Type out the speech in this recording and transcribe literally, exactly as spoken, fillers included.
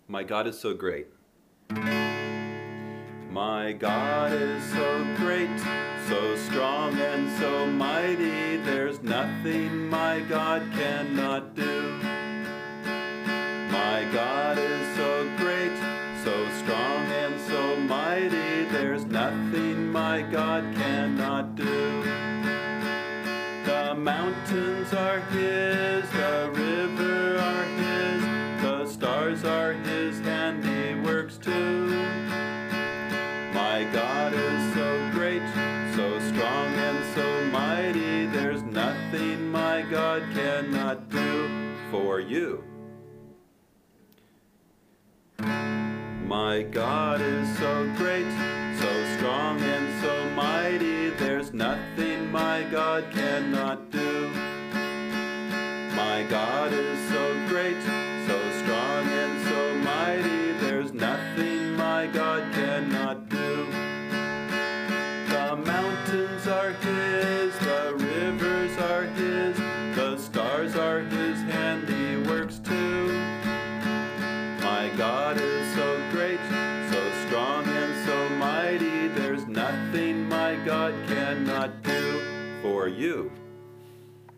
My God is so great. My God is so great, so strong and so mighty, there's nothing my God cannot do. My God is so great, so strong and so mighty, there's nothing my God cannot do. The mountains are His, the river are His, the stars are His handiworks too. My God is so great, so strong and so mighty, there's nothing my God cannot do for you. My God is so great, so strong and so mighty, there's nothing my God cannot do. My God is so great, so strong and so mighty, there's nothing my God cannot do. The mountains are His, the rivers are His, the stars are His handiworks too. My God is so great, so strong and so mighty, there's nothing my God cannot do for you.